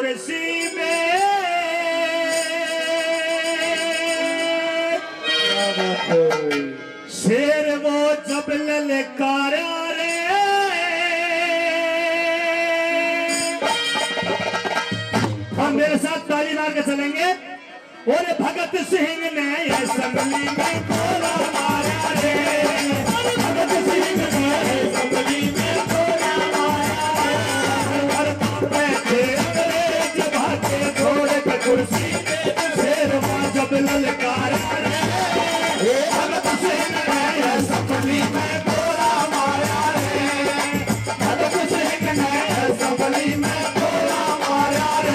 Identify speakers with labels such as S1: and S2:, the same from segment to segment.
S1: कुर्सी में। शेर वो जब ललकारा रे, हम मेरे साथ ताली मार के चलेंगे। और भगत सिंह ने असम्बली में गोला मारा रे, भगत सिंह ने असम्बली में गोला मारा रे। थे अंग्रेज भागे घोड़े पे कुर्सी पे, शेर वहाँ जब ललकारा रे, भगत सिंह ने असम्बली में गोला मारा रे, भगत सिंह ने असम्बली में गोला मारा रे।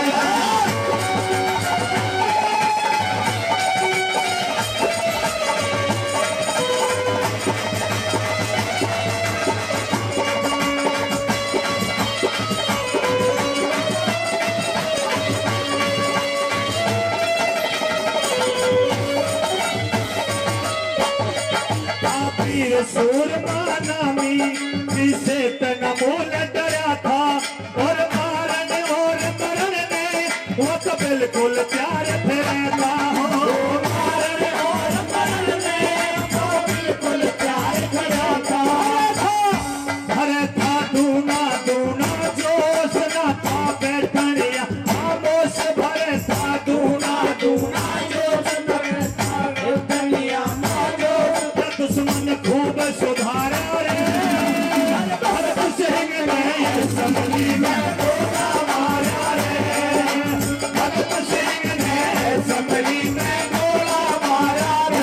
S1: सूरमा नामी जिसे तनमूल डरा था, और मारने और मरने वो तो बिल्कुल प्यार रहता हो। मारने और मरने वो बिल्कुल प्यार रहता भरे था। दूना दूना जोश न था बैठनिया खामोश, भरे था दूना दूना जोश न था बैठनिया खामोश। दुश्मन खूब सुधारा रे, भगत सिंह ने असम्बली में गोला मारा रे, भगत सिंह ने असम्बली में गोला मारा रे।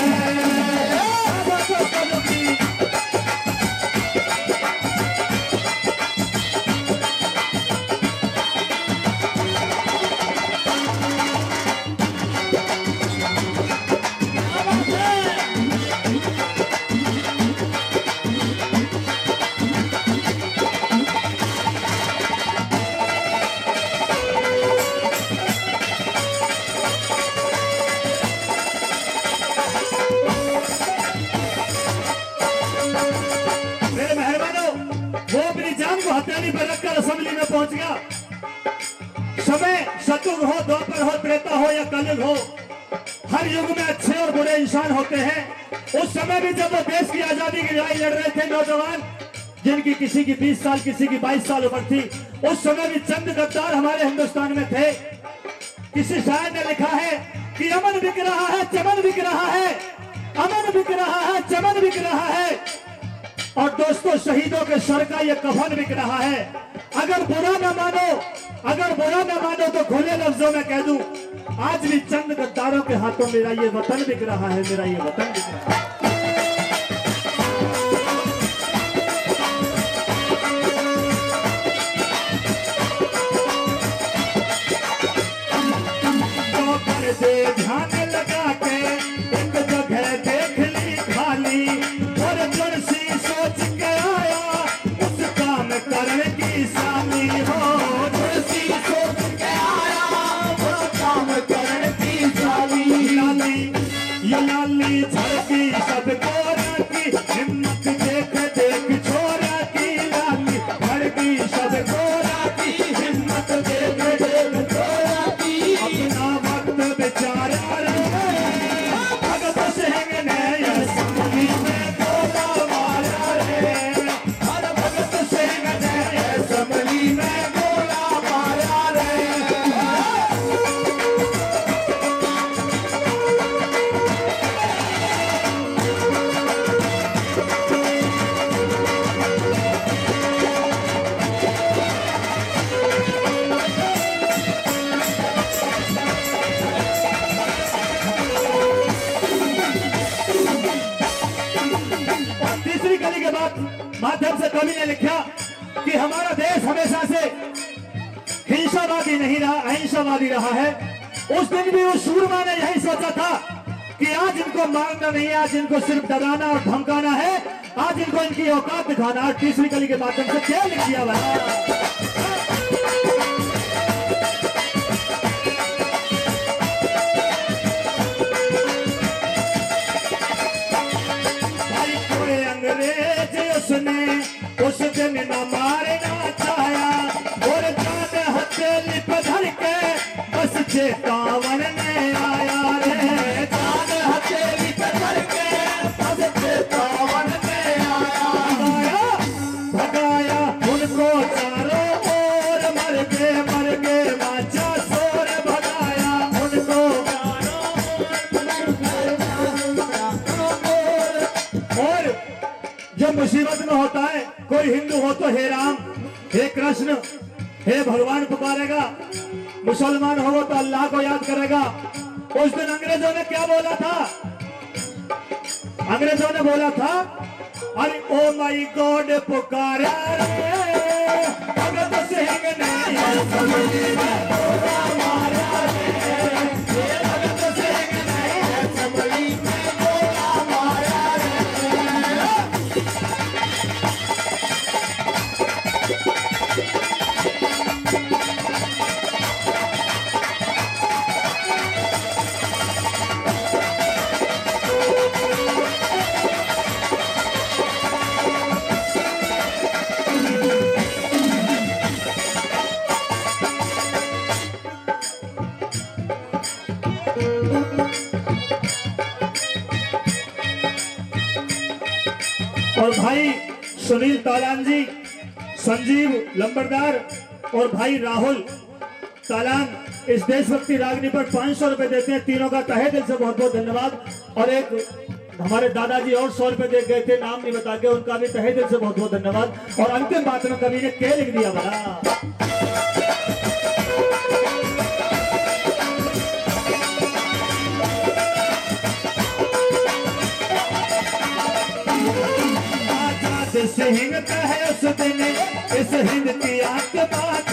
S1: हथेली पर रखकर असेंबली में पहुंच गया। समय शतुग हो, द्वापर हो, त्रेता हो या कलयुग हो, हर युग में अच्छे और बुरे इंसान होते हैं। उस समय भी जब वो देश की आजादी की लड़ाई लड़ रहे थे नौजवान, जिनकी किसी की 20 साल किसी की 22 साल उम्र थी, उस समय भी चंद गद्दार हमारे हिंदुस्तान में थे। किसी शायर ने लिखा है कि अमन बिक रहा है, चमन बिक रहा है, अमन बिक रहा है, चमन बिक रहा है, और दोस्तों शहीदों के सर का ये कफन बिक रहा है। अगर बुरा न मानो, अगर बुरा न मानो तो खुले लफ्जों में कह दूं, आज भी चंद गद्दारों के हाथों मेरा ये वतन बिक रहा है, मेरा ये वतन बिक रहा है। ध्यान लगा के एक जगह देख ली खाली, और जड़ सी सोच के आया उस काम करने की सामी हो। जड़ सी सोच के आया उस काम करने की सामी। लाली ये लाली झड़की सबको राकी, हिम्मत देख देख छोरा की। लाली झड़की सबको राकी, हिम्मत देख देख छोरा की। अपना वक्त बेचारा रे, भगत सिंह ने असम्बली में गोला मारा रे, भगत सिंह ने असम्बली में गोला मारा रे। तीसरी कली के बाद माध्यम से कवि ने लिखा कि हमारा देश हमेशा से हिंसावादी नहीं रहा, अहिंसावादी रहा है। उस दिन भी उस सूरमा ने यही सोचा था कि आज इनको मारना नहीं, आज इनको सिर्फ डराना और धमकाना है, आज इनको इनकी औकात दिखाना। और तीसरी कली के माध्यम से क्या लिख दिया भाई, कोई अंग्रेज उसने उस दिन न मारना चाहा, और जान हथेली पर चेतावन ने आया रे, चांद हथेली पे करके तब चेतावन ने आया। भगाया उनको चारों ओर, मर गए माचा शोर, भगाया उनको और जब मुसीबत में होता है कोई हिंदू हो तो हे राम, हे कृष्ण, हे भगवान पुकारेगा, मुसलमान हो तो अल्लाह को याद करेगा। उस दिन अंग्रेजों ने क्या बोला था? अंग्रेजों ने बोला था, अरे ओ माई गॉड पुकारा रे, भगत सिंह ने असम्बली में गोला मारा रे, भगत सिंह ने असम्बली में गोला मारा रे। और भाई सुनील तालान जी, संजीव लंबरदार और भाई राहुल तालान इस देशभक्ति रागनी पर 500 रुपए देते हैं। तीनों का तहे दिल से बहुत बहुत धन्यवाद। और एक हमारे दादाजी और 100 रुपए दे गए थे, नाम नहीं बता के, उनका भी तहे दिल से बहुत बहुत धन्यवाद। और अंतिम बात में कवि ने क्या लिख दिया बड़ा, सिंह का है उस दिन इस हिंद की आत्मा